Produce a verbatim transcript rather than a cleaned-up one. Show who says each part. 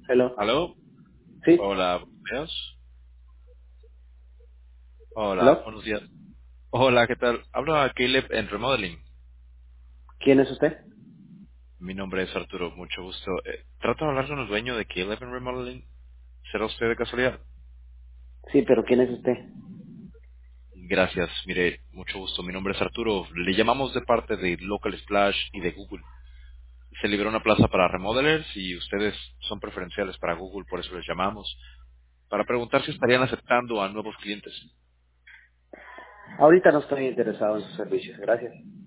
Speaker 1: Hello.
Speaker 2: ¿Aló?
Speaker 1: Sí.
Speaker 2: Hola, buenos días. Hola,
Speaker 1: Hello.
Speaker 2: buenos días. Hola, ¿qué tal? Hablo a Caleb en Remodeling.
Speaker 1: ¿Quién es usted?
Speaker 2: Mi nombre es Arturo, mucho gusto. Eh, trato de hablar con el dueño de Caleb en Remodeling. ¿Será usted de casualidad?
Speaker 1: Sí, pero ¿quién es usted?
Speaker 2: Gracias, mire, mucho gusto. Mi nombre es Arturo. Le llamamos de parte de Local Splash y de Google. Se liberó una plaza para remodelers y ustedes son preferenciales para Google, por eso les llamamos. Para preguntar si estarían aceptando a nuevos clientes.
Speaker 1: Ahorita no estoy interesado en sus servicios. Gracias.